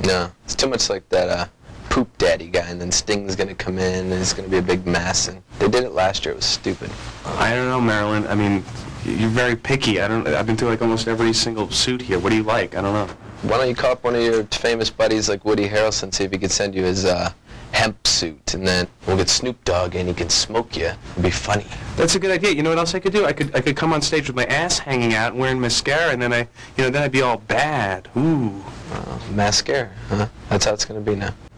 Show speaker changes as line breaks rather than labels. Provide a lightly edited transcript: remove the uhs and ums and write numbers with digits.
No, it's too much like that Poop Daddy guy, and then Sting's gonna come in, and it's gonna be a big mess. And they did it last year. It was stupid.
I don't know, Marilyn. I mean, you're very picky. I've been through like almost every single suit here. What do you like? I don't know.
Why don't you call up one of your famous buddies like Woody Harrelson, see if he could send you his hemp suit, and then we'll get Snoop Dogg and he can smoke you. It'd be funny.
That's a good idea. You know what else I could do? I could come on stage with my ass hanging out and wearing mascara, and then then I'd be all bad. Ooh.
Mascara, huh? That's how it's gonna be now.